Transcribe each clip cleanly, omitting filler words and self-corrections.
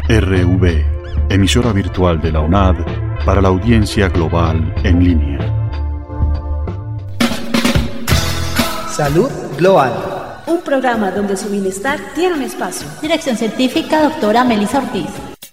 RV, emisora virtual de la UNAD para la audiencia global en línea. Salud Global. Un programa donde su bienestar tiene un espacio. Dirección científica, doctora Melissa Ortiz.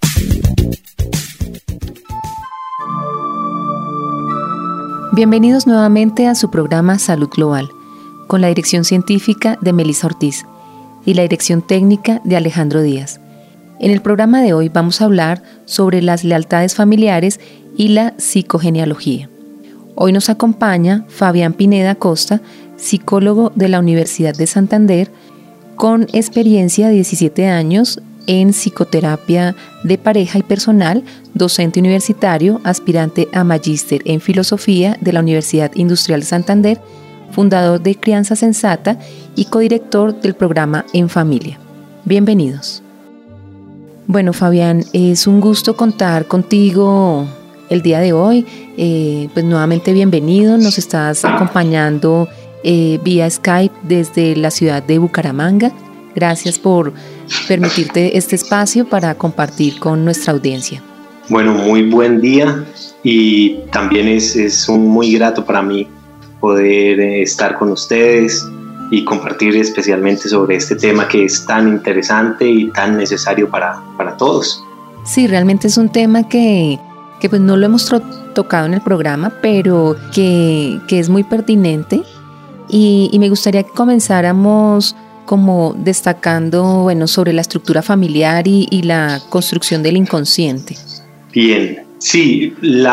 Bienvenidos nuevamente a su programa Salud Global, con la dirección científica de Melissa Ortiz y la dirección técnica de Alejandro Díaz. En el programa de hoy vamos a hablar sobre las lealtades familiares y la psicogenealogía. Hoy nos acompaña Fabián Pineda Costa, psicólogo de la Universidad de Santander, con experiencia de 17 años en psicoterapia de pareja y personal, docente universitario, aspirante a magíster en filosofía de la Universidad Industrial de Santander, fundador de Crianza Sensata y codirector del programa En Familia. Bienvenidos. Bueno, Fabián, es un gusto contar contigo el día de hoy. Pues nuevamente bienvenido, nos estás acompañando vía Skype desde la ciudad de Bucaramanga. Gracias por permitirte este espacio para compartir con nuestra audiencia. Bueno, muy buen día y también es muy grato para mí poder estar con ustedes y compartir especialmente sobre este tema que es tan interesante y tan necesario para todos. Sí, realmente es un tema que pues no lo hemos tocado en el programa, pero que es muy pertinente y me gustaría que comenzáramos como destacando, bueno, sobre la estructura familiar y la construcción del inconsciente. Bien, sí,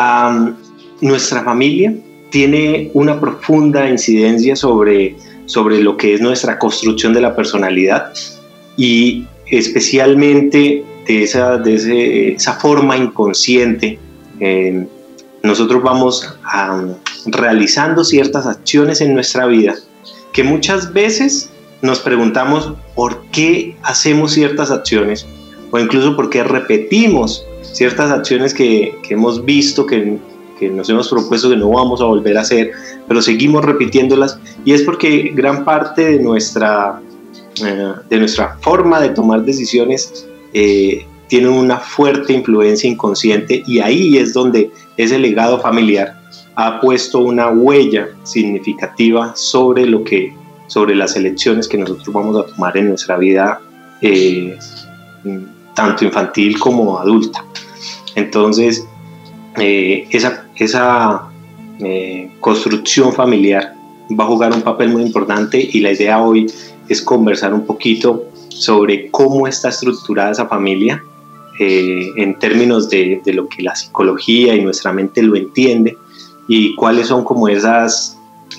nuestra familia tiene una profunda incidencia sobre lo que es nuestra construcción de la personalidad y especialmente de esa forma inconsciente. Nosotros vamos realizando ciertas acciones en nuestra vida que muchas veces nos preguntamos por qué hacemos ciertas acciones o incluso por qué repetimos ciertas acciones que hemos visto, que nos hemos propuesto que no vamos a volver a hacer, pero seguimos repitiéndolas, y es porque gran parte de nuestra forma de tomar decisiones tiene una fuerte influencia inconsciente, y ahí es donde ese legado familiar ha puesto una huella significativa sobre las elecciones que nosotros vamos a tomar en nuestra vida, tanto infantil como adulta. Entonces, esa construcción familiar va a jugar un papel muy importante, y la idea hoy es conversar un poquito sobre cómo está estructurada esa familia en términos de lo que la psicología y nuestra mente lo entiende, y cuáles son como esas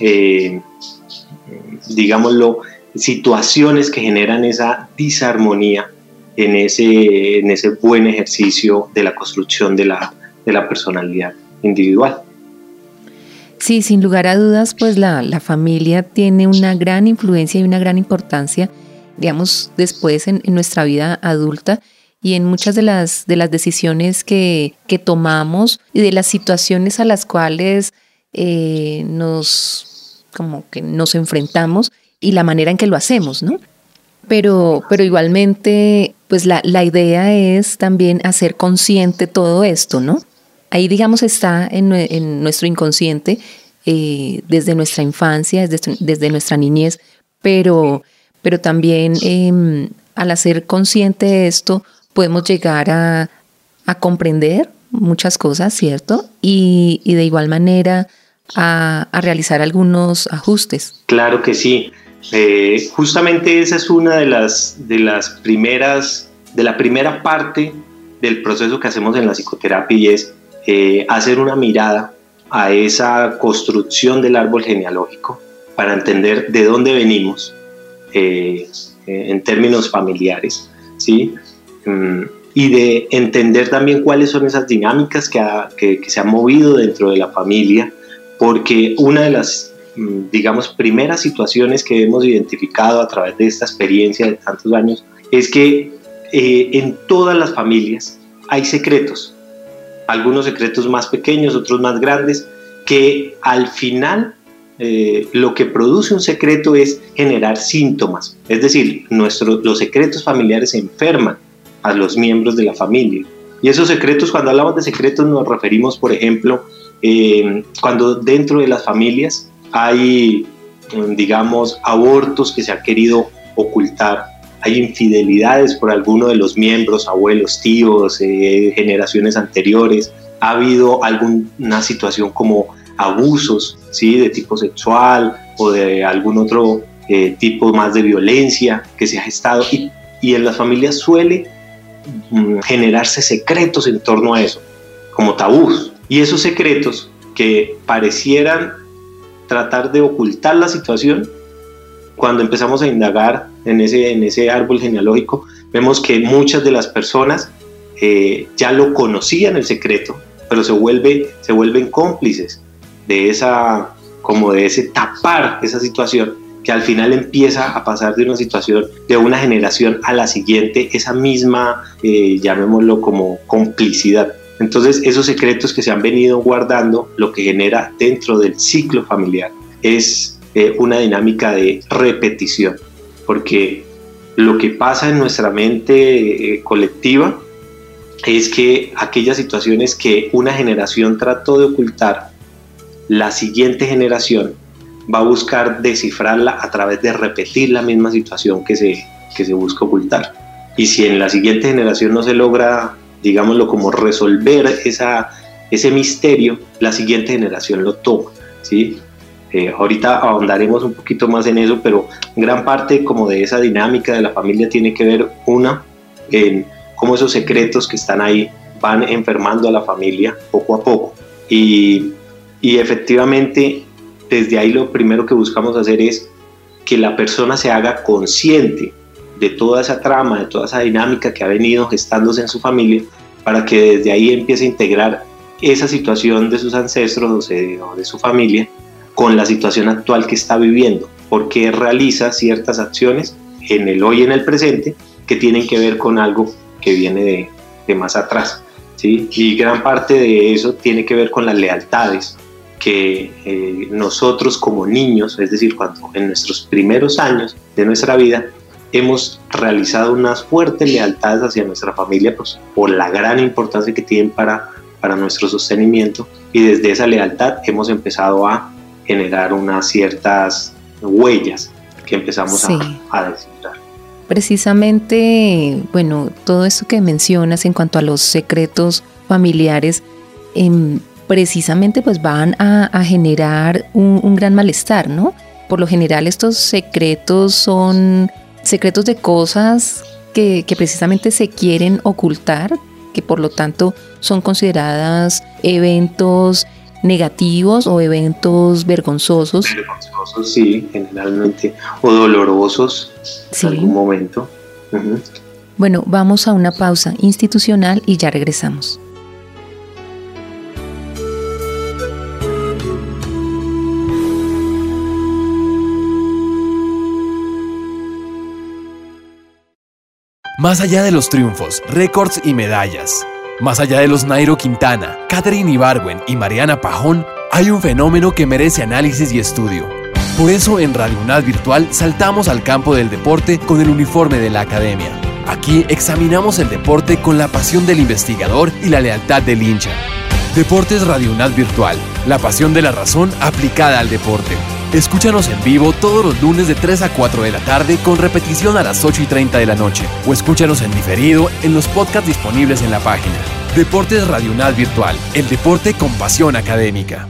digámoslo, situaciones que generan esa disarmonía en ese buen ejercicio de la construcción de la personalidad individual. Sí, sin lugar a dudas, pues la familia tiene una gran influencia y una gran importancia, digamos, después en nuestra vida adulta y en muchas de las decisiones que tomamos y de las situaciones a las cuales nos enfrentamos y la manera en que lo hacemos, ¿no? Pero igualmente, pues la idea es también hacer consciente todo esto, ¿no? Ahí, digamos, está en nuestro inconsciente desde nuestra infancia, desde nuestra niñez, pero también al hacer consciente de esto podemos llegar a comprender muchas cosas, ¿cierto? Y de igual manera a realizar algunos ajustes. Claro que sí. Justamente esa es una de la primera parte del proceso que hacemos en la psicoterapia, y es hacer una mirada a esa construcción del árbol genealógico para entender de dónde venimos en términos familiares, ¿sí? Y de entender también cuáles son esas dinámicas que se han movido dentro de la familia, porque una de las, digamos, primeras situaciones que hemos identificado a través de esta experiencia de tantos años es que en todas las familias hay secretos, algunos secretos más pequeños, otros más grandes, que al final lo que produce un secreto es generar síntomas, es decir, los secretos familiares enferman a los miembros de la familia. Y esos secretos, cuando hablamos de secretos, nos referimos, por ejemplo, cuando dentro de las familias hay, digamos, abortos que se han querido ocultar, hay infidelidades por alguno de los miembros, abuelos, tíos, generaciones anteriores, ha habido alguna situación como abusos, ¿sí?, de tipo sexual o de algún otro tipo más de violencia que se ha gestado, y en las familias suele generarse secretos en torno a eso, como tabús. Y esos secretos que parecieran tratar de ocultar la situación, cuando empezamos a indagar en ese árbol genealógico, vemos que muchas de las personas ya lo conocían el secreto, pero se vuelven cómplices de ese tapar esa situación, que al final empieza a pasar de una situación de una generación a la siguiente, esa misma, llamémoslo como complicidad. Entonces, esos secretos que se han venido guardando, lo que genera dentro del ciclo familiar es una dinámica de repetición, porque lo que pasa en nuestra mente colectiva es que aquellas situaciones que una generación trató de ocultar, la siguiente generación va a buscar descifrarla a través de repetir la misma situación que se busca ocultar. Y si en la siguiente generación no se logra, digámoslo, como resolver ese misterio, la siguiente generación lo toma, ¿sí? Ahorita ahondaremos un poquito más en eso, pero gran parte como de esa dinámica de la familia tiene que ver, en cómo esos secretos que están ahí van enfermando a la familia poco a poco. Y efectivamente, desde ahí lo primero que buscamos hacer es que la persona se haga consciente de toda esa trama, de toda esa dinámica que ha venido gestándose en su familia, para que desde ahí empiece a integrar esa situación de sus ancestros o de su familia con la situación actual que está viviendo, porque realiza ciertas acciones en el hoy y en el presente que tienen que ver con algo que viene de más atrás, ¿sí? Y gran parte de eso tiene que ver con las lealtades que nosotros como niños, es decir, cuando en nuestros primeros años de nuestra vida, hemos realizado unas fuertes lealtades hacia nuestra familia, pues, por la gran importancia que tienen para nuestro sostenimiento, y desde esa lealtad hemos empezado a generar unas ciertas huellas que empezamos a descifrar. Precisamente, bueno, todo esto que mencionas en cuanto a los secretos familiares, precisamente pues van a generar un gran malestar, ¿no? Por lo general estos secretos son secretos de cosas que precisamente se quieren ocultar, que por lo tanto son consideradas eventos negativos o eventos vergonzosos. Vergonzosos, sí, generalmente, o dolorosos, sí, en algún momento. Uh-huh. Bueno, vamos a una pausa institucional y ya regresamos. Más allá de los triunfos, récords y medallas, más allá de los Nairo Quintana, Katherine Ibargüen y Mariana Pajón, hay un fenómeno que merece análisis y estudio. Por eso en Radio UNAD Virtual saltamos al campo del deporte con el uniforme de la academia. Aquí examinamos el deporte con la pasión del investigador y la lealtad del hincha. Deportes Radio UNAD Virtual, la pasión de la razón aplicada al deporte. Escúchanos en vivo todos los lunes de 3 a 4 de la tarde con repetición a las 8:30 de la noche, o escúchanos en diferido en los podcasts disponibles en la página. Deportes Radio UNAD Virtual, el deporte con pasión académica.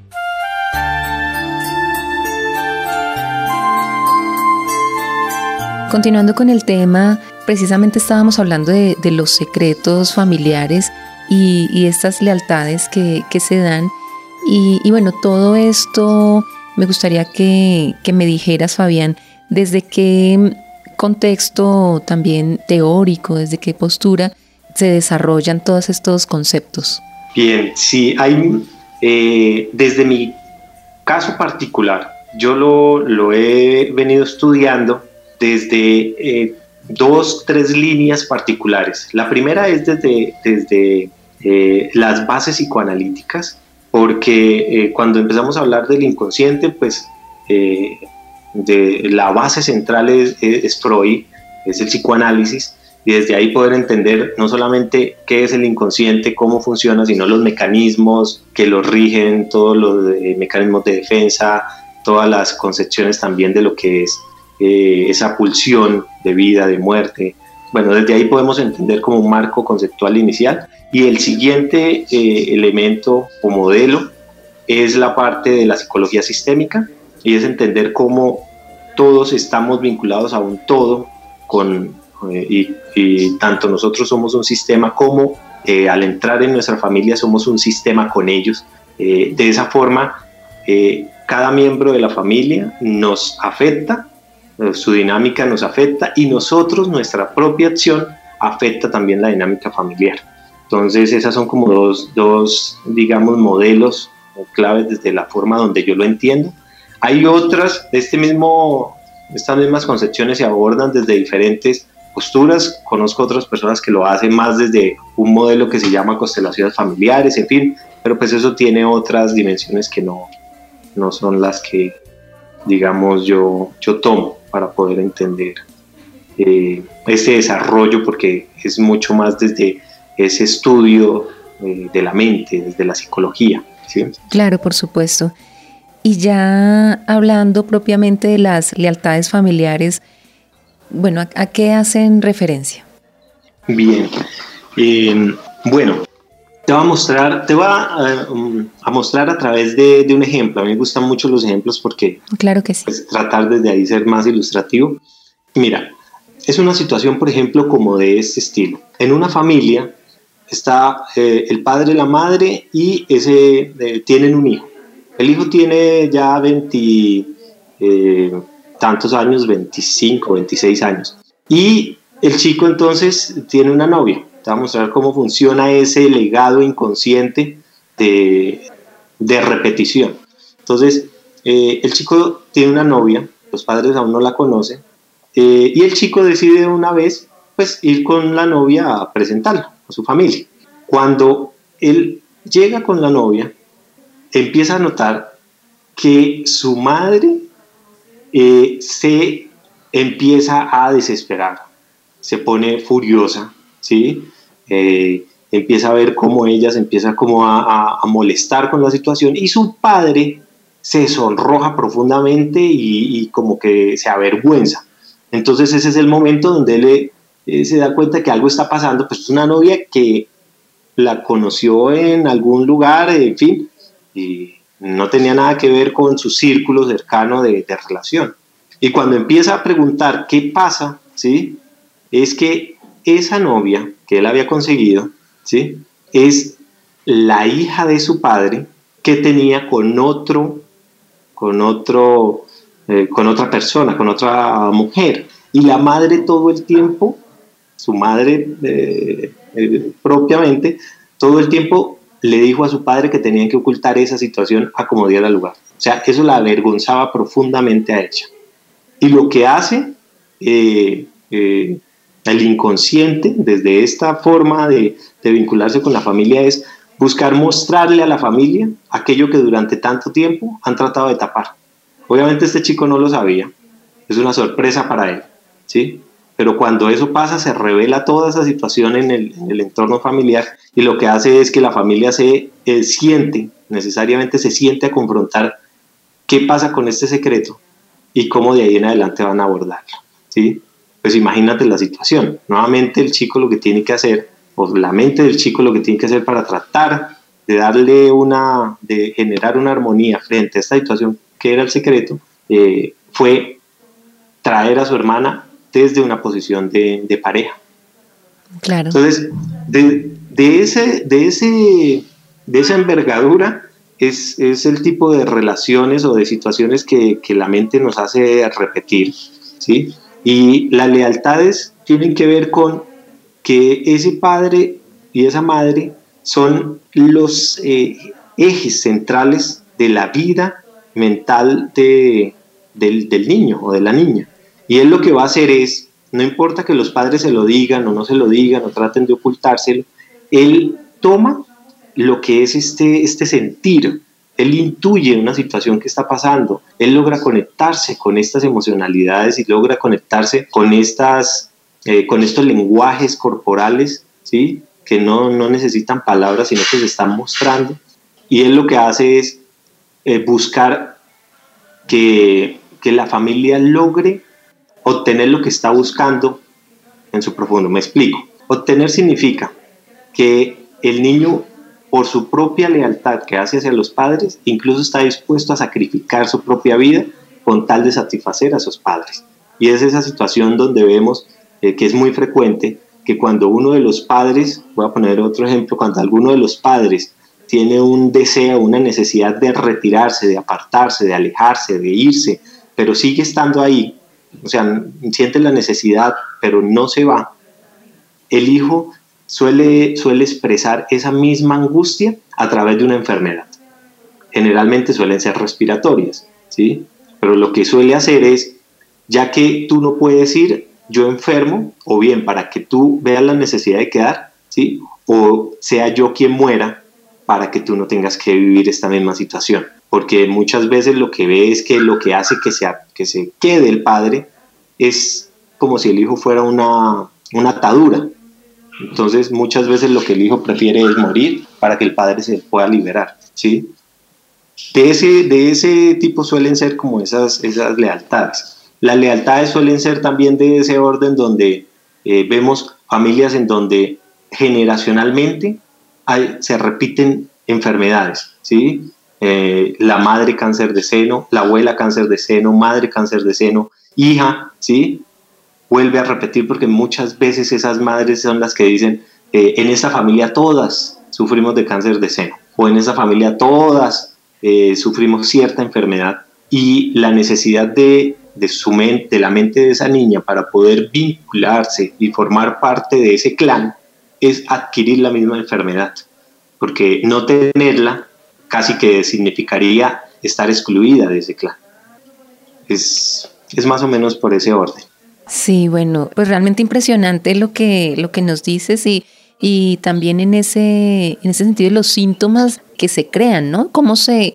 Continuando con el tema, precisamente estábamos hablando de los secretos familiares y estas lealtades que se dan. Y bueno, todo esto me gustaría que me dijeras, Fabián, desde qué contexto también teórico, desde qué postura se desarrollan todos estos conceptos. Bien, sí, hay, desde mi caso particular, yo lo he venido estudiando desde 2-3 líneas particulares. La primera es desde las bases psicoanalíticas, porque cuando empezamos a hablar del inconsciente, pues de la base central es Freud, es el psicoanálisis, y desde ahí poder entender no solamente qué es el inconsciente, cómo funciona, sino los mecanismos que lo rigen, todos los mecanismos de defensa, todas las concepciones también de lo que es esa pulsión de vida, de muerte. Bueno, desde ahí podemos entender como un marco conceptual inicial. Y el siguiente elemento o modelo es la parte de la psicología sistémica, y es entender cómo todos estamos vinculados a un todo y tanto nosotros somos un sistema como al entrar en nuestra familia somos un sistema con ellos. De esa forma, cada miembro de la familia nos afecta, su dinámica nos afecta, y nosotros, nuestra propia acción, afecta también la dinámica familiar. Entonces esas son como dos digamos, modelos claves desde la forma donde yo lo entiendo. Hay otras, estas mismas concepciones se abordan desde diferentes posturas. Conozco otras personas que lo hacen más desde un modelo que se llama constelaciones familiares, en fin, pero pues eso tiene otras dimensiones que no son las que, digamos, yo tomo para poder entender este desarrollo, porque es mucho más desde ese estudio de la mente, desde la psicología, ¿sí? Claro, por supuesto. Y ya hablando propiamente de las lealtades familiares, bueno, ¿a qué hacen referencia? Bien, bueno, te voy a mostrar a través de un ejemplo. A mí me gustan mucho los ejemplos porque claro que sí. Pues, tratar desde ahí ser más ilustrativo. Mira, es una situación, por ejemplo, como de este estilo. En una familia está el padre, la madre y tienen un hijo. El hijo tiene ya 20 tantos años, 25, 26 años. Y el chico entonces tiene una novia. Te voy a mostrar cómo funciona ese legado inconsciente de repetición. Entonces, el chico tiene una novia, los padres aún no la conocen, y el chico decide una vez pues, ir con la novia a presentarla a su familia. Cuando él llega con la novia, empieza a notar que su madre se empieza a desesperar, se pone furiosa, ¿sí? Empieza a ver cómo ella se empieza como a molestar con la situación, y su padre se sonroja profundamente y como que se avergüenza. Entonces ese es el momento donde él se da cuenta que algo está pasando. Pues es una novia que la conoció en algún lugar, en fin, y no tenía nada que ver con su círculo cercano de relación. Y cuando empieza a preguntar qué pasa, ¿sí? Es que esa novia que él había conseguido, ¿sí? Es la hija de su padre que tenía con otra persona, con otra mujer. Y la madre todo el tiempo, su madre propiamente, todo el tiempo le dijo a su padre que tenían que ocultar esa situación a como diera lugar. O sea, eso la avergonzaba profundamente a ella. Y lo que hace el inconsciente, desde esta forma de vincularse con la familia, es buscar mostrarle a la familia aquello que durante tanto tiempo han tratado de tapar. Obviamente este chico no lo sabía, es una sorpresa para él, ¿sí? Pero cuando eso pasa, se revela toda esa situación en el entorno familiar, y lo que hace es que la familia necesariamente se siente a confrontar qué pasa con este secreto y cómo de ahí en adelante van a abordarlo, ¿sí? Pues imagínate la situación. Nuevamente el chico lo que tiene que hacer, o la mente del chico lo que tiene que hacer para tratar de generar una armonía frente a esta situación que era el secreto, fue traer a su hermana desde una posición de pareja. Claro. Entonces, de esa envergadura es el tipo de relaciones o de situaciones que la mente nos hace repetir, ¿sí? Y las lealtades tienen que ver con que ese padre y esa madre son los ejes centrales de la vida mental del niño o de la niña. Y él lo que va a hacer es, no importa que los padres se lo digan o no se lo digan o traten de ocultárselo, él toma lo que es este sentir, él intuye una situación que está pasando, él logra conectarse con estas emocionalidades y logra conectarse con estas con estos lenguajes corporales, ¿sí? Que no necesitan palabras, sino que se están mostrando. Y él lo que hace es buscar que la familia logre obtener lo que está buscando en su profundo. Me explico. Obtener significa que el niño, por su propia lealtad que hace hacia los padres, incluso está dispuesto a sacrificar su propia vida con tal de satisfacer a sus padres. Y es esa situación donde vemos que es muy frecuente que cuando uno de los padres, voy a poner otro ejemplo, cuando alguno de los padres tiene un deseo, una necesidad de retirarse, de apartarse, de alejarse, de irse, pero sigue estando ahí, o sea, siente la necesidad, pero no se va, el hijo suele expresar esa misma angustia a través de una enfermedad. Generalmente suelen ser respiratorias, ¿sí? Pero lo que suele hacer es, ya que tú no puedes ir, yo enfermo, o bien para que tú veas la necesidad de quedar, ¿sí? O sea yo quien muera para que tú no tengas que vivir esta misma situación. Porque muchas veces lo que ve es que lo que hace que se quede el padre es como si el hijo fuera una atadura. Entonces muchas veces lo que el hijo prefiere es morir para que el padre se pueda liberar, ¿sí? De ese tipo suelen ser como esas lealtades. Las lealtades suelen ser también de ese orden donde vemos familias en donde generacionalmente se repiten enfermedades, ¿sí? La madre cáncer de seno, la abuela cáncer de seno, madre cáncer de seno, hija, ¿sí? Vuelve a repetir porque muchas veces esas madres son las que dicen en esta familia todas sufrimos de cáncer de seno o en esa familia todas sufrimos cierta enfermedad y la necesidad de la mente de esa niña para poder vincularse y formar parte de ese clan es adquirir la misma enfermedad, porque no tenerla casi que significaría estar excluida de ese clan. Es más o menos por ese orden. Sí, bueno, pues realmente impresionante lo que nos dices y también en ese sentido de los síntomas que se crean, ¿no? ¿Cómo se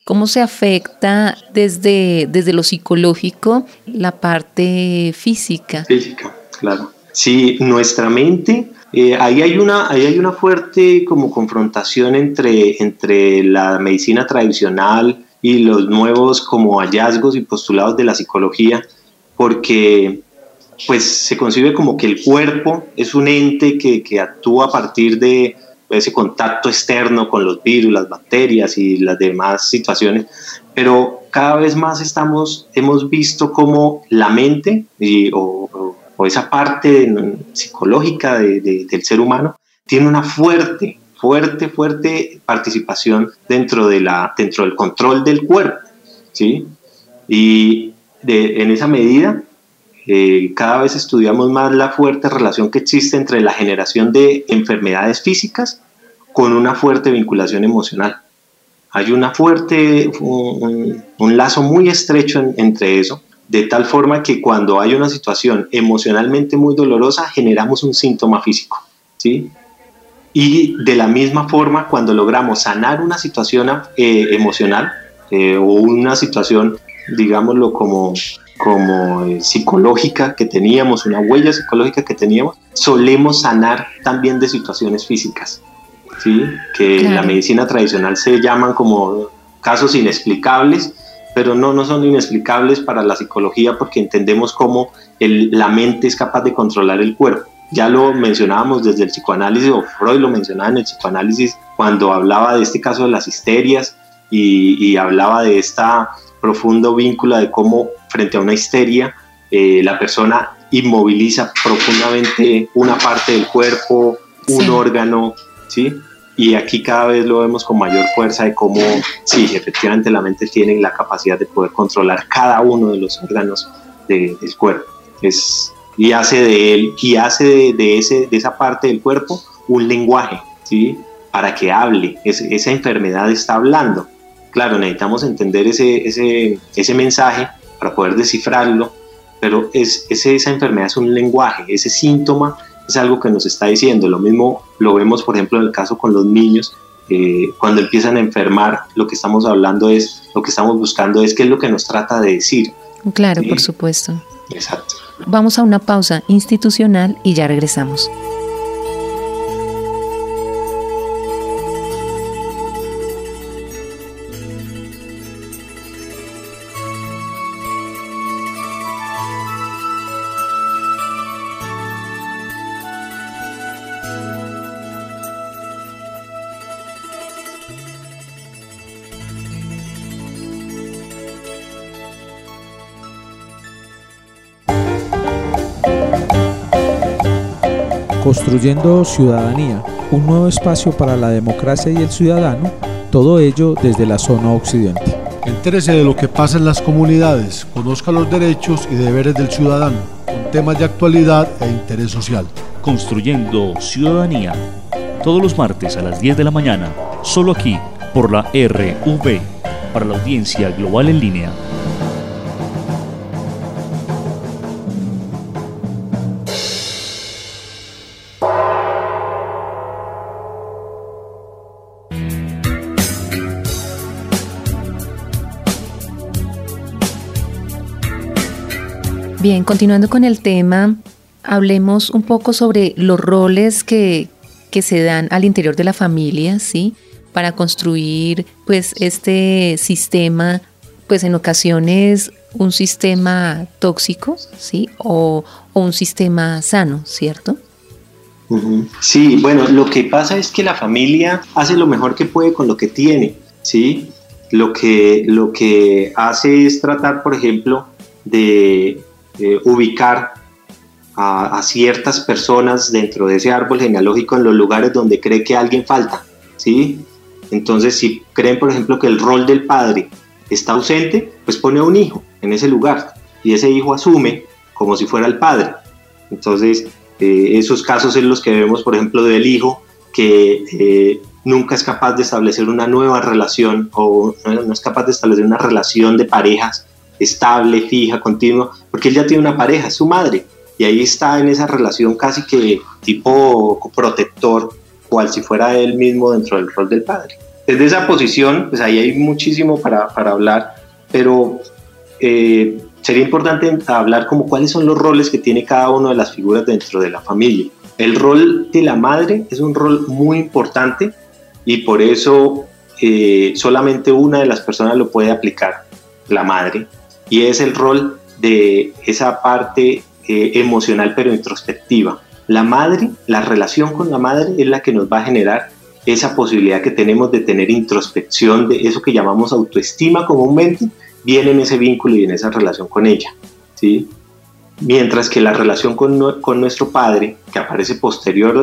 afecta desde lo psicológico la parte física? Física, claro. Sí, nuestra mente, ahí hay una fuerte como confrontación entre la medicina tradicional y los nuevos como hallazgos y postulados de la psicología, porque pues se concibe como que el cuerpo es un ente que actúa a partir de ese contacto externo con los virus, las bacterias y las demás situaciones, pero cada vez más hemos visto cómo la mente o esa parte psicológica del ser humano tiene una fuerte participación dentro del control del cuerpo, ¿sí? Y en esa medida cada vez estudiamos más la fuerte relación que existe entre la generación de enfermedades físicas con una fuerte vinculación emocional. Hay un lazo muy estrecho entre eso, de tal forma que cuando hay una situación emocionalmente muy dolorosa, generamos un síntoma físico, ¿sí? Y de la misma forma, cuando logramos sanar una situación emocional o una situación, digámoslo como psicológica que teníamos, una huella psicológica que teníamos, solemos sanar también de situaciones físicas, ¿sí? Que en la medicina tradicional se llaman como casos inexplicables, pero no son inexplicables para la psicología porque entendemos cómo la mente es capaz de controlar el cuerpo. Ya lo mencionábamos desde el psicoanálisis, o Freud lo mencionaba en el psicoanálisis cuando hablaba de este caso de las histerias y hablaba de esta profundo vínculo de cómo frente a una histeria la persona inmoviliza profundamente una parte del cuerpo, un órgano, ¿sí? Y aquí cada vez lo vemos con mayor fuerza de cómo, sí, efectivamente la mente tiene la capacidad de poder controlar cada uno de los órganos del cuerpo. Y hace de esa parte del cuerpo un lenguaje, ¿sí? Para que hable. Esa enfermedad está hablando. Claro, necesitamos entender ese mensaje para poder descifrarlo, pero esa enfermedad es un lenguaje, ese síntoma es algo que nos está diciendo. Lo mismo lo vemos, por ejemplo, en el caso con los niños, cuando empiezan a enfermar, lo que estamos buscando es qué es lo que nos trata de decir. Claro, ¿sí? Por supuesto. Exacto. Vamos a una pausa institucional y ya regresamos. Construyendo ciudadanía, un nuevo espacio para la democracia y el ciudadano, todo ello desde la zona occidente. Entérese de lo que pasa en las comunidades, conozca los derechos y deberes del ciudadano, con temas de actualidad e interés social. Construyendo ciudadanía, todos los martes a las 10 de la mañana, solo aquí, por la RV, para la audiencia global en línea. Bien, continuando con el tema, hablemos un poco sobre los roles que se dan al interior de la familia, ¿sí? Para construir, pues, este sistema, pues, en ocasiones un sistema tóxico, ¿sí? O un sistema sano, ¿cierto? Sí, bueno, lo que pasa es que la familia hace lo mejor que puede con lo que tiene, ¿sí? Lo que hace es tratar, por ejemplo, de ubicar a ciertas personas dentro de ese árbol genealógico en los lugares donde cree que alguien falta, ¿sí? Entonces, si creen, por ejemplo, que el rol del padre está ausente, pues pone a un hijo en ese lugar y ese hijo asume como si fuera el padre. Entonces, esos casos en los que vemos, por ejemplo, del hijo que nunca es capaz de establecer una nueva relación o no es capaz de establecer una relación de parejas estable, fija, continua, porque él ya tiene una pareja, es su madre, y ahí está en esa relación casi que tipo protector, cual si fuera él mismo dentro del rol del padre. Desde esa posición, pues ahí hay muchísimo para hablar, pero sería importante hablar como cuáles son los roles que tiene cada una de las figuras dentro de la familia. El rol de la madre es un rol muy importante y por eso solamente una de las personas lo puede aplicar, la madre, y es el rol de esa parte emocional pero introspectiva. La madre, la relación con la madre es la que nos va a generar esa posibilidad que tenemos de tener introspección, de eso que llamamos autoestima comúnmente, viene en ese vínculo y en esa relación con ella, ¿sí? Mientras que la relación con nuestro padre, que aparece posterior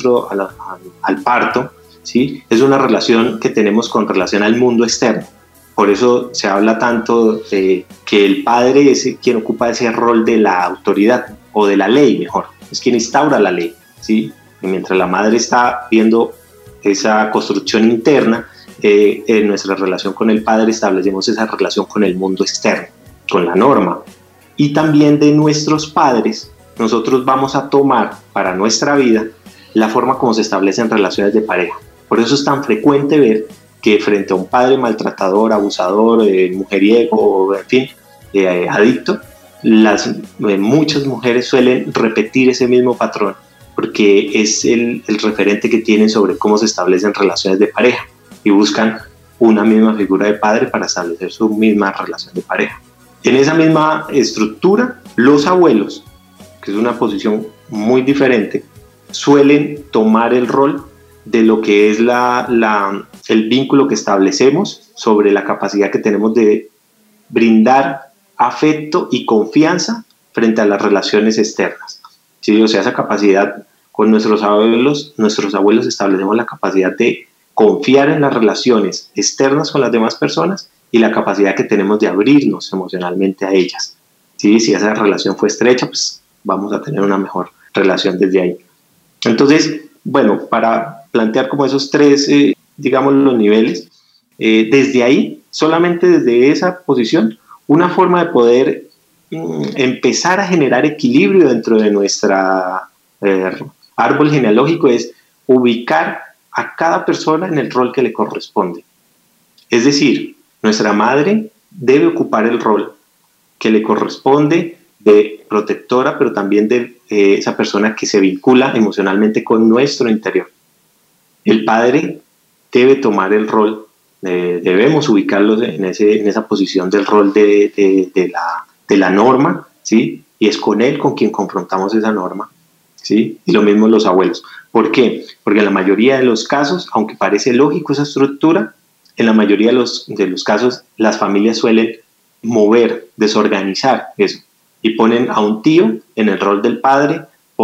al parto, ¿sí? Es una relación que tenemos con relación al mundo externo. Por eso se habla tanto de que el padre es quien ocupa ese rol de la autoridad o de la ley, mejor, es quien instaura la ley, ¿sí? Y mientras la madre está viendo esa construcción interna, en nuestra relación con el padre establecemos esa relación con el mundo externo, con la norma. Y también de nuestros padres, nosotros vamos a tomar para nuestra vida la forma como se establecen relaciones de pareja. Por eso es tan frecuente ver que frente a un padre maltratador, abusador, mujeriego, en fin, adicto, muchas mujeres suelen repetir ese mismo patrón porque es el referente que tienen sobre cómo se establecen relaciones de pareja y buscan una misma figura de padre para establecer su misma relación de pareja. En esa misma estructura, los abuelos, que es una posición muy diferente, suelen tomar el rol de lo que es el vínculo que establecemos sobre la capacidad que tenemos de brindar afecto y confianza frente a las relaciones externas. ¿Sí? O sea, esa capacidad con nuestros abuelos establecemos la capacidad de confiar en las relaciones externas con las demás personas y la capacidad que tenemos de abrirnos emocionalmente a ellas. ¿Sí? Si esa relación fue estrecha, pues vamos a tener una mejor relación desde ahí. Entonces, bueno, para plantear como esos tres, digamos, los niveles, desde ahí, solamente desde esa posición, una forma de poder empezar a generar equilibrio dentro de nuestra árbol genealógico es ubicar a cada persona en el rol que le corresponde. Es decir, nuestra madre debe ocupar el rol que le corresponde de protectora, pero también de esa persona que se vincula emocionalmente con nuestro interior. El padre debe tomar el rol, debemos ubicarlos en esa posición del rol de la norma, ¿sí? Y es con él con quien confrontamos esa norma, ¿sí? Y lo mismo los abuelos. ¿Por qué? Porque en la mayoría de los casos, aunque parece lógico esa estructura, en la mayoría de los casos las familias suelen mover, desorganizar eso, y ponen a un tío en el rol del padre,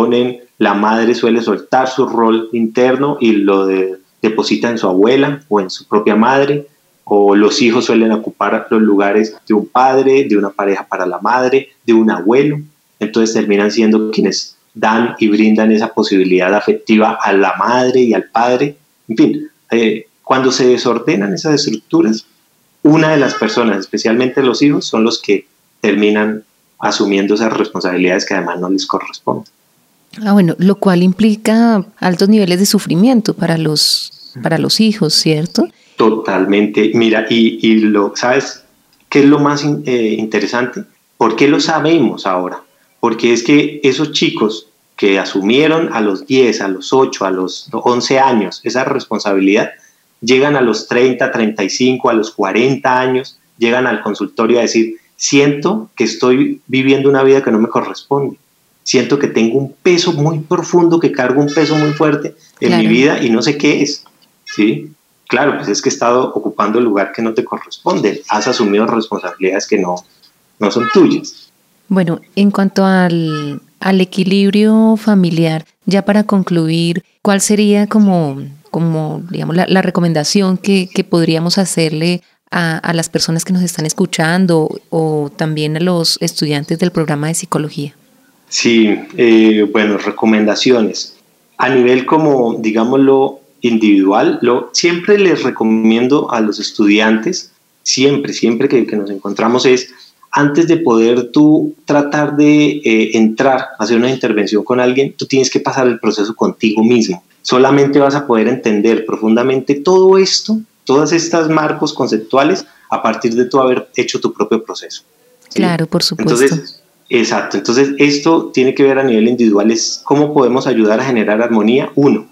la madre suele soltar su rol interno y lo deposita en su abuela o en su propia madre, o los hijos suelen ocupar los lugares de un padre, de una pareja para la madre, de un abuelo. Entonces terminan siendo quienes dan y brindan esa posibilidad afectiva a la madre y al padre. En fin, cuando se desordenan esas estructuras, una de las personas, especialmente los hijos, son los que terminan asumiendo esas responsabilidades que además no les corresponden. Bueno, lo cual implica altos niveles de sufrimiento para los hijos, ¿cierto? Totalmente. Mira, ¿sabes qué es lo más interesante? ¿Por qué lo sabemos ahora? Porque es que esos chicos que asumieron a los 10, a los 8, a los 11 años esa responsabilidad, llegan a los 30, 35, a los 40 años, llegan al consultorio a decir, siento que estoy viviendo una vida que no me corresponde. Siento que tengo un peso muy profundo, que cargo un peso muy fuerte en mi vida y no sé qué es, ¿sí? Claro, pues es que he estado ocupando el lugar que no te corresponde. Has asumido responsabilidades que no son tuyas. Bueno, en cuanto al equilibrio familiar, ya para concluir, ¿cuál sería como digamos, la recomendación que podríamos hacerle a las personas que nos están escuchando o también a los estudiantes del programa de psicología? Sí, bueno, recomendaciones. A nivel como, digámoslo, individual, siempre les recomiendo a los estudiantes, siempre que nos encontramos es, antes de poder tú tratar de entrar a hacer una intervención con alguien, tú tienes que pasar el proceso contigo mismo. Solamente vas a poder entender profundamente todo esto, todas estas marcos conceptuales, a partir de tú haber hecho tu propio proceso. ¿Sí? Claro, por supuesto. Entonces, exacto. Entonces, esto tiene que ver a nivel individual, es cómo podemos ayudar a generar armonía. Uno,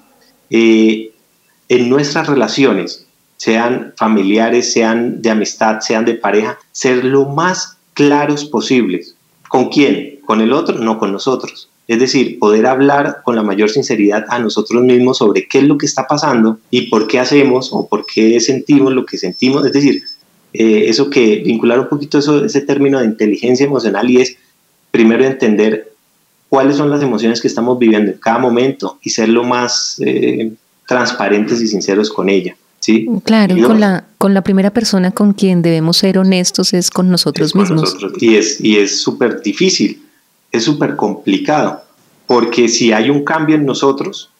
en nuestras relaciones, sean familiares, sean de amistad, sean de pareja, ser lo más claros posibles. ¿Con quién? ¿Con el otro? No, con nosotros. Es decir, poder hablar con la mayor sinceridad a nosotros mismos sobre qué es lo que está pasando y por qué hacemos o por qué sentimos lo que sentimos. Es decir, eso que vincular un poquito ese término de inteligencia emocional y es primero entender cuáles son las emociones que estamos viviendo en cada momento y ser lo más transparentes y sinceros con ella. ¿Sí? Claro, con la primera persona con quien debemos ser honestos es con nosotros mismos. Y es súper difícil, es súper complicado, porque si hay un cambio en nosotros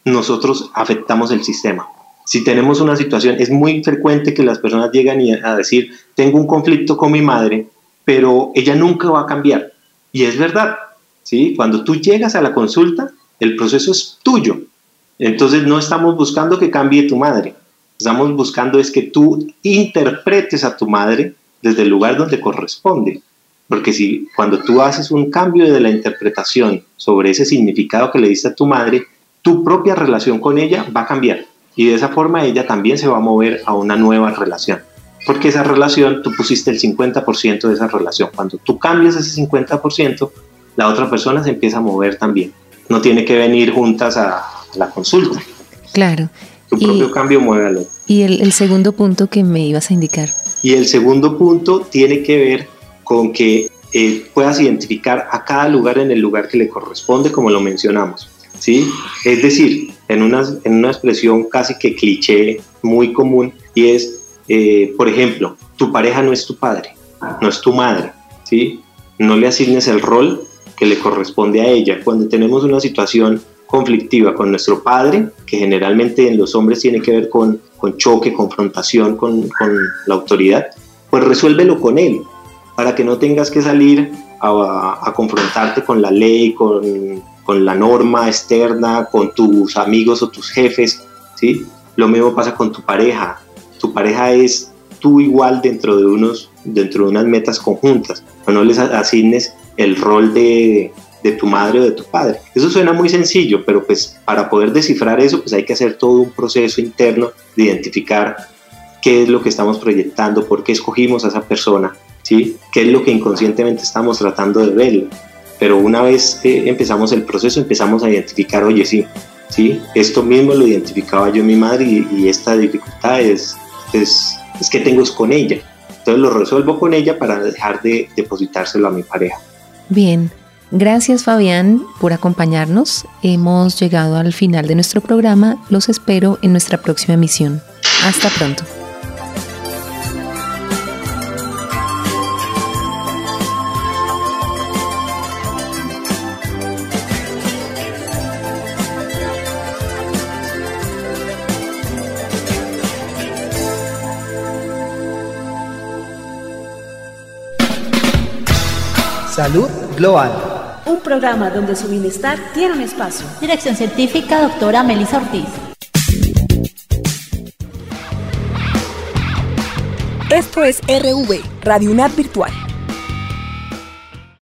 afectamos el sistema. Si tenemos una situación, es muy frecuente que las personas llegan a decir, tengo un conflicto con mi madre, pero ella nunca va a cambiar. Y es verdad, ¿sí? Cuando tú llegas a la consulta, el proceso es tuyo. Entonces no estamos buscando que cambie tu madre. Estamos buscando es que tú interpretes a tu madre desde el lugar donde corresponde. Porque si cuando tú haces un cambio de la interpretación sobre ese significado que le diste a tu madre, tu propia relación con ella va a cambiar. Y de esa forma ella también se va a mover a una nueva relación. Porque esa relación, tú pusiste el 50% de esa relación. Cuando tú cambias ese 50%, la otra persona se empieza a mover también. No tiene que venir juntas a la consulta. Claro. Tu propio cambio mueve al otro. Y el segundo punto que me ibas a indicar. Y el segundo punto tiene que ver con que puedas identificar a cada lugar en el lugar que le corresponde, como lo mencionamos, ¿sí? Es decir, en una expresión casi que cliché muy común, y es, por ejemplo, tu pareja no es tu padre, no es tu madre, ¿sí? No le asignes el rol que le corresponde a ella. Cuando tenemos una situación conflictiva con nuestro padre, que generalmente en los hombres tiene que ver con choque, confrontación con la autoridad, pues resuélvelo con él, para que no tengas que salir a confrontarte con la ley, con la norma externa, con tus amigos o tus jefes, ¿sí? Lo mismo pasa con tu pareja. Tu pareja es tú igual dentro de unas metas conjuntas. No les asignes el rol de tu madre o de tu padre. Eso suena muy sencillo, pero pues para poder descifrar eso, pues hay que hacer todo un proceso interno de identificar qué es lo que estamos proyectando, por qué escogimos a esa persona, ¿sí? Qué es lo que inconscientemente estamos tratando de ver. Pero una vez empezamos el proceso, empezamos a identificar, oye, sí, esto mismo lo identificaba yo en mi madre y esta dificultad es que tengo es con ella. Entonces lo resuelvo con ella para dejar de depositárselo a mi pareja. Bien, gracias Fabián por acompañarnos. Hemos llegado al final de nuestro programa. Los espero en nuestra próxima emisión. Hasta pronto. Salud Global. Un programa donde su bienestar tiene un espacio. Dirección científica, doctora Melissa Ortiz. Esto es RV, Radio UNAD Virtual.